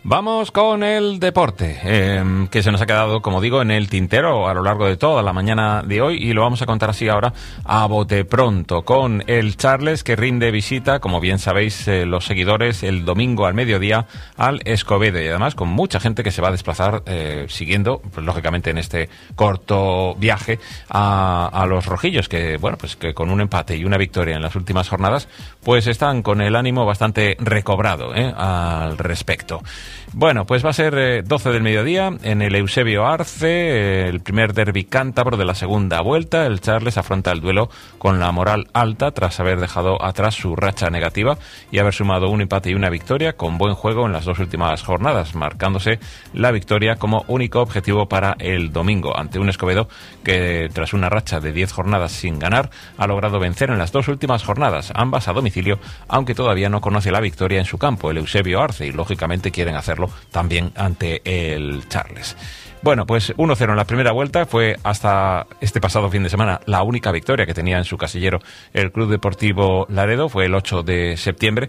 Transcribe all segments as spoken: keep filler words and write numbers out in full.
Vamos con el deporte, eh, que se nos ha quedado, como digo, en el tintero a lo largo de toda la mañana de hoy, y lo vamos a contar así ahora a bote pronto, con el Charles, que rinde visita, como bien sabéis eh, los seguidores, el domingo al mediodía al Escobedo, y además con mucha gente que se va a desplazar eh, siguiendo, pues, lógicamente en este corto viaje a, a los rojillos, que bueno, pues que con un empate y una victoria en las últimas jornadas, pues están con el ánimo bastante recobrado eh, al respecto. Bueno, pues va a ser eh, doce del mediodía en el Eusebio Arce, eh, el primer derbi cántabro de la segunda vuelta. El Charles afronta el duelo con la moral alta tras haber dejado atrás su racha negativa y haber sumado un empate y una victoria con buen juego en las dos últimas jornadas, marcándose la victoria como único objetivo para el domingo ante un Escobedo que, tras una racha de diez jornadas sin ganar, ha logrado vencer en las dos últimas jornadas, ambas a domicilio, aunque todavía no conoce la victoria en su campo, el Eusebio Arce, y lógicamente quieren hacerlo también ante el Charles. Bueno, pues uno cero en la primera vuelta, fue hasta este pasado fin de semana la única victoria que tenía en su casillero el Club Deportivo Laredo, fue el ocho de septiembre,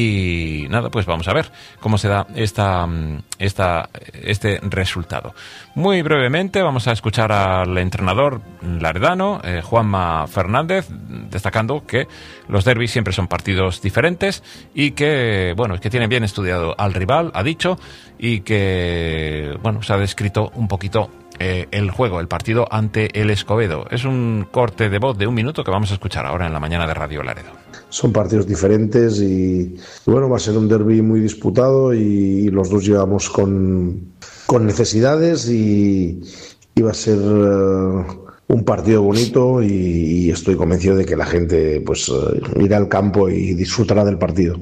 y nada, pues vamos a ver cómo se da esta, esta, este resultado. Muy brevemente vamos a escuchar al entrenador laredano, eh, Juanma Fernández, destacando que los derbis siempre son partidos diferentes y que, bueno, es que tienen bien estudiado al rival, ha dicho, y que, bueno, se ha descrito un poquito eh, el juego, el partido ante el Escobedo. Es un corte de voz de un minuto que vamos a escuchar ahora en la mañana de Radio Laredo. Son partidos diferentes y, y bueno, va a ser un derbi muy disputado, y, y los dos llevamos con, con necesidades, y, y va a ser uh, un partido bonito, y, y estoy convencido de que la gente pues uh, irá al campo y disfrutará del partido.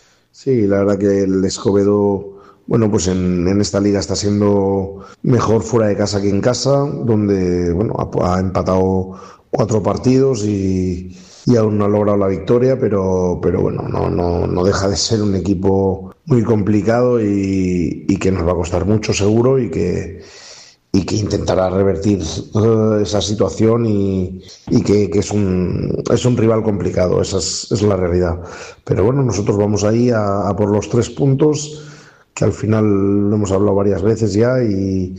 Sí, la verdad que el Escobedo, bueno, pues en, en esta liga está siendo mejor fuera de casa que en casa, donde, bueno, ha, ha empatado cuatro partidos y, y aún no ha logrado la victoria, pero, pero bueno, no, no, no deja de ser un equipo muy complicado y, y que nos va a costar mucho seguro, y que, y que intentará revertir uh, esa situación, y, y que, que es un es un rival complicado, esa es, es la realidad. Pero bueno, nosotros vamos ahí a, a por los tres puntos, que al final lo hemos hablado varias veces ya, y,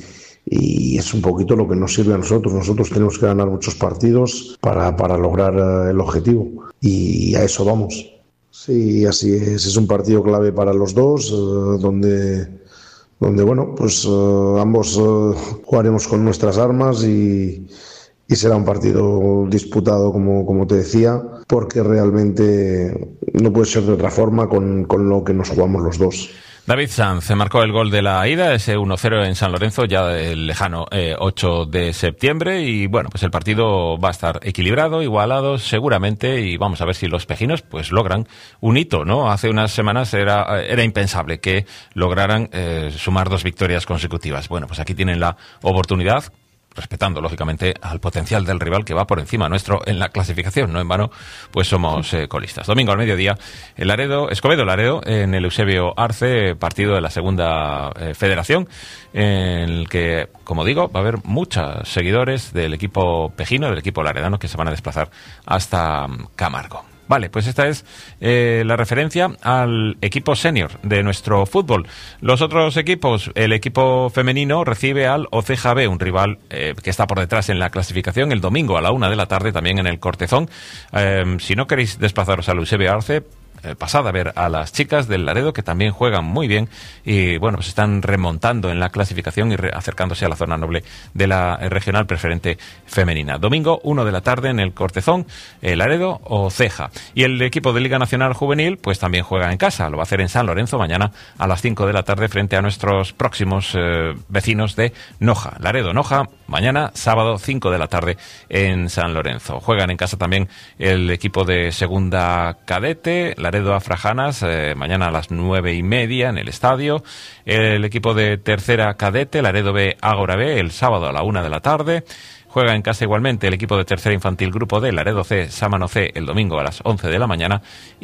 y es un poquito lo que nos sirve a nosotros. Nosotros tenemos que ganar muchos partidos para, para lograr uh, el objetivo, y a eso vamos. Sí, así es, es un partido clave para los dos, uh, donde... donde bueno, pues uh, ambos uh, jugaremos con nuestras armas, y, y será un partido disputado, como, como te decía, porque realmente no puede ser de otra forma con, con lo que nos jugamos los dos. David Sanz marcó el gol de la ida, ese uno cero en San Lorenzo, ya del lejano eh, ocho de septiembre, y bueno, pues el partido va a estar equilibrado, igualado seguramente, y vamos a ver si los pejinos pues logran un hito, ¿no? Hace unas semanas era, era impensable que lograran eh, sumar dos victorias consecutivas. Bueno, pues aquí tienen la oportunidad, respetando lógicamente al potencial del rival que va por encima nuestro en la clasificación, no en vano pues somos eh, colistas. Domingo al mediodía, el Laredo, Escobedo Laredo, en el Eusebio Arce, partido de la segunda eh, federación, en el que, como digo, va a haber muchos seguidores del equipo pejino, del equipo laredano, que se van a desplazar hasta um, Camargo. Vale, pues esta es eh, la referencia al equipo senior de nuestro fútbol. Los otros equipos, el equipo femenino recibe al Oceja B, un rival eh, que está por detrás en la clasificación, el domingo a la una de la tarde, también en el Cortezón. Eh, si no queréis desplazaros al Eusebio Arce, Eh, pasad a ver a las chicas del Laredo, que también juegan muy bien, y bueno, pues están remontando en la clasificación y re- acercándose a la zona noble de la eh, regional preferente femenina. Domingo, una de la tarde en el Cortezón, eh, Laredo o Ceja. Y el equipo de Liga Nacional Juvenil pues también juega en casa, lo va a hacer en San Lorenzo mañana a las cinco de la tarde frente a nuestros próximos eh, vecinos de Noja. Laredo, Noja, mañana sábado cinco de la tarde en San Lorenzo. Juegan en casa también el equipo de segunda cadete, Laredo a Frajanas, eh, mañana a las nueve y media en el estadio. El equipo de tercera cadete, Laredo B, Ágora B, el sábado a la una de la tarde. Juega en casa igualmente el equipo de tercera infantil Grupo D, Laredo C, Sámano C, el domingo a las once de la mañana.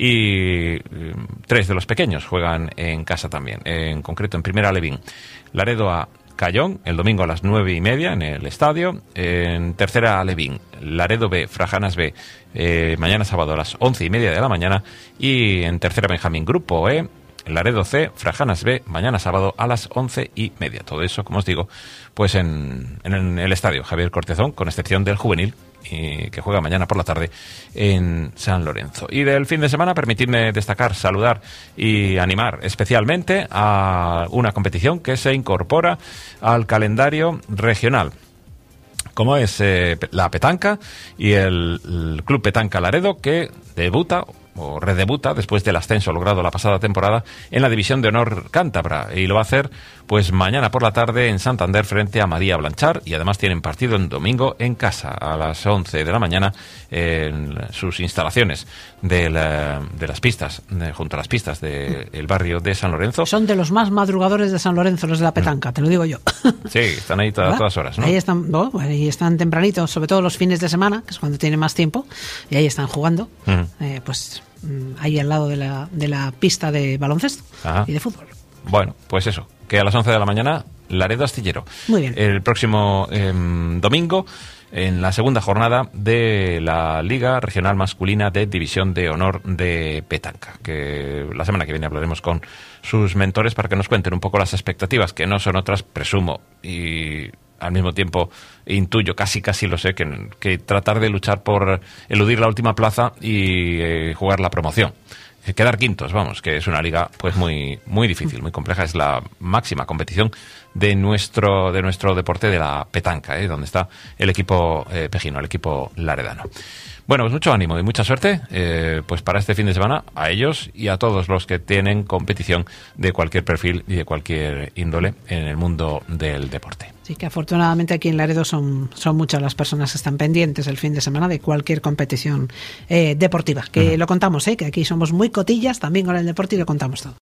Y tres de los pequeños juegan en casa también, en concreto en primera Alevín. Laredo A, Cayón, el domingo a las nueve y media en el estadio. En tercera Alevín, Laredo B, Frajanas B, eh, mañana sábado a las once y media de la mañana. Y en tercera Benjamín Grupo E, Laredo C, Frajanas B, mañana sábado a las once y media. Todo eso, como os digo, pues en, en el estadio Javier Cortezón, con excepción del juvenil, y que juega mañana por la tarde en San Lorenzo. Y del fin de semana, permitidme destacar, saludar y animar especialmente a una competición que se incorpora al calendario regional, como es eh, la Petanca y el, el Club Petanca Laredo, que debuta o redebuta después del ascenso logrado la pasada temporada en la División de Honor Cántabra, y lo va a hacer pues mañana por la tarde en Santander frente a María Blanchard, y además tienen partido en domingo en casa a las once de la mañana en sus instalaciones de, la, de las pistas, de, junto a las pistas del barrio de San Lorenzo. Son de los más madrugadores de San Lorenzo los de la Petanca, mm. te lo digo yo. Sí, están ahí a todas horas, ¿no? Ahí están, oh, ahí están tempranitos, sobre todo los fines de semana, que es cuando tienen más tiempo, y ahí están jugando, mm. eh, pues ahí al lado de la, de la pista de baloncesto. Ajá. Y de fútbol. Bueno, pues eso, que a las once de la mañana, Laredo Astillero. Muy bien. El próximo eh, domingo, en la segunda jornada de la Liga Regional Masculina de División de Honor de Petanca, que la semana que viene hablaremos con sus mentores para que nos cuenten un poco las expectativas, que no son otras, presumo, y al mismo tiempo intuyo, casi casi lo sé, que, que tratar de luchar por eludir la última plaza y eh, jugar la promoción. Quedar quintos, vamos, que es una liga pues muy muy difícil, muy compleja. Es la máxima competición de nuestro de nuestro deporte de la petanca, ¿eh? Donde está el equipo eh, pejino, el equipo laredano. Bueno, pues mucho ánimo y mucha suerte eh, pues para este fin de semana a ellos y a todos los que tienen competición de cualquier perfil y de cualquier índole en el mundo del deporte. Sí, que afortunadamente aquí en Laredo son, son muchas las personas que están pendientes el fin de semana de cualquier competición eh, deportiva, que uh-huh. lo contamos, ¿eh? Que aquí somos muy cotillas también con el deporte y lo contamos todo.